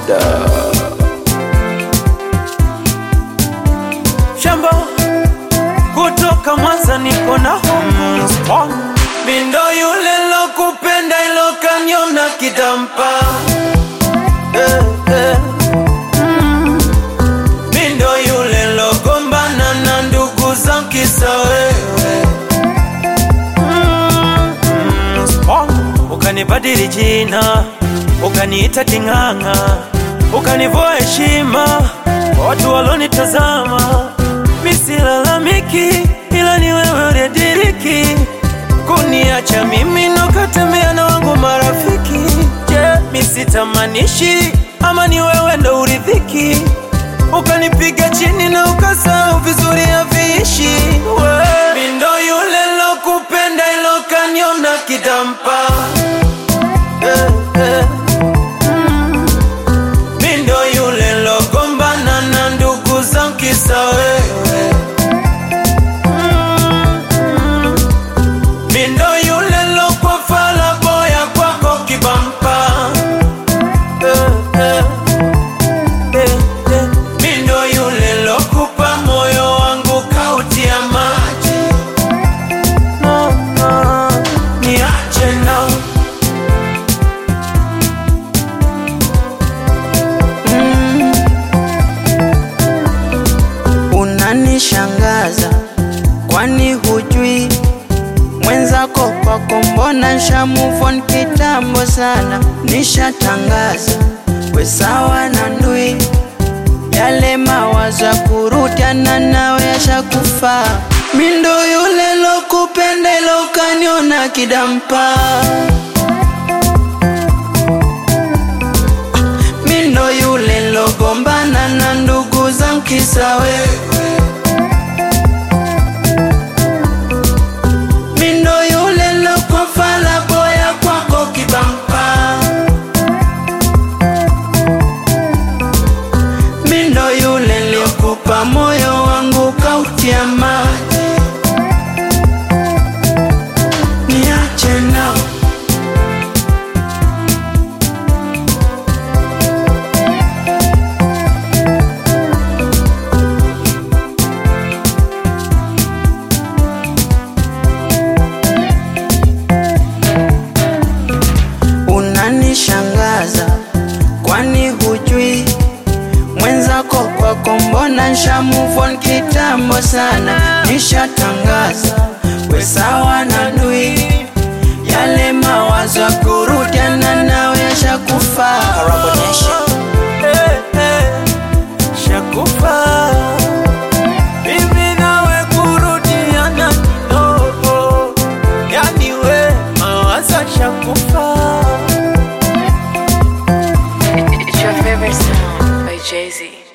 Oda Shambo kutoka Mwanza niko na home. Mindo yule lo kupenda ilo kanyona kidampa. Mindo yule lo gombana na ndugu zangu kisa wewe. Ukanibadili jina, ukaniita king'ang'a, ukanivua heshima watu walonitazama. Misilalamiki ila ni wewe uliyediriki kuniacha mimi nokatembea na wangu marafiki. Misitamanishi ama ni wewe ndo uridhiki, ukanipiga chini na ukasahau vizuri haviishi. Mindo yule lo kupenda ilo kanyona kidampa. Mindo yule lo gombana na ndugu zangu kisa wewe. Mindo yule lo kwa fala boya kwako kibampa. Mindo yule lo kupa moyo wangu kautia maji. Niache nao. Unanishangaza kwani hujui mwenzako kwako mbona nisha move on kitambo sana. Nishatangaza we sawa na ndui, yale mawazo ya kurudiana nawe yashakufa. Mindo yule lo kupenda ilo kanyona kidampa. Mindo yule lo gombana na ndugu zangu kisa wewe. Mindo yule lo kwa fala boya kwako kibampa. Mindo yule lo kupa moyo wangu kautia maji. Niache nao. Unanishangaza kwani hujui mwenzako kwako mbona nisha move on kitambo sana. Nishatangaza we sawa na ndui, yale mawazo ya kurudiana nawe yashakufa. Shakufa mimi nawe kurudiana no. Yani we mawazo shakufa. It's your favorite sound by Jay-Z.